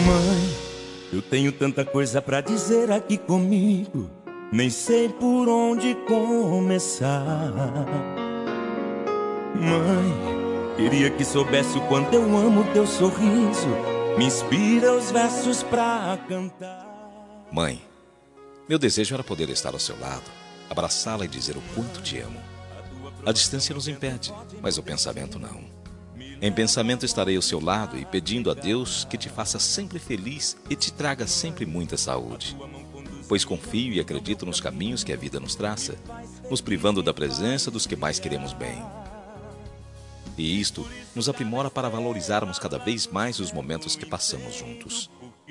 Mãe, eu tenho tanta coisa pra dizer aqui comigo, nem sei por onde começar. Mãe, queria que soubesse o quanto eu amo teu sorriso, me inspira os versos pra cantar. Mãe, meu desejo era poder estar ao seu lado, abraçá-la e dizer o quanto te amo. A distância nos impede, mas o pensamento não. Em pensamento estarei ao seu lado e pedindo a Deus que te faça sempre feliz e te traga sempre muita saúde. Pois confio e acredito nos caminhos que a vida nos traça, nos privando da presença dos que mais queremos bem. E isto nos aprimora para valorizarmos cada vez mais os momentos que passamos juntos.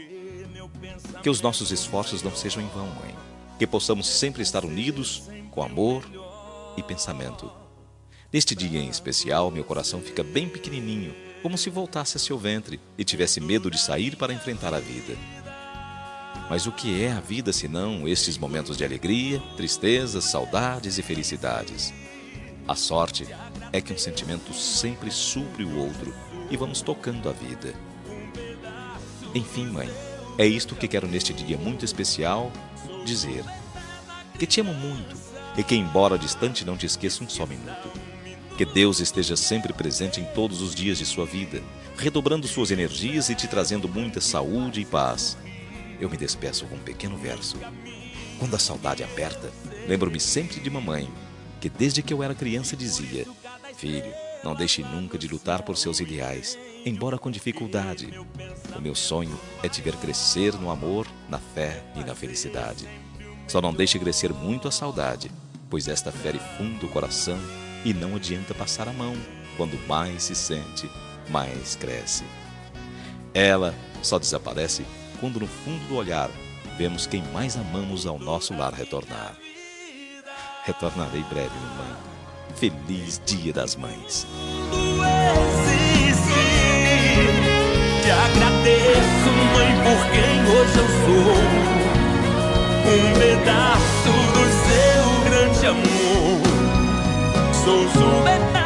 Que os nossos esforços não sejam em vão, mãe. Que possamos sempre estar unidos com amor e pensamento. Neste dia em especial, meu coração fica bem pequenininho, como se voltasse a seu ventre e tivesse medo de sair para enfrentar a vida. Mas o que é a vida senão estes momentos de alegria, tristezas, saudades e felicidades? A sorte é que um sentimento sempre supre o outro e vamos tocando a vida. Enfim, mãe, é isto que quero neste dia muito especial dizer. Que te amo muito e que, embora distante, não te esqueça um só minuto. Que Deus esteja sempre presente em todos os dias de sua vida, redobrando suas energias e te trazendo muita saúde e paz. Eu me despeço com um pequeno verso. Quando a saudade aperta, lembro-me sempre de mamãe, que desde que eu era criança dizia: filho, não deixe nunca de lutar por seus ideais, embora com dificuldade. O meu sonho é te ver crescer no amor, na fé e na felicidade. Só não deixe crescer muito a saudade, pois esta fere fundo o coração e não adianta passar a mão. Quando mais se sente, mais cresce. Ela só desaparece quando no fundo do olhar vemos quem mais amamos ao nosso lar retornar. Retornarei breve, mamãe. Feliz Dia das Mães. Te agradeço, mãe, por quem hoje eu sou. Um pedaço do seu grande amor. Sou sua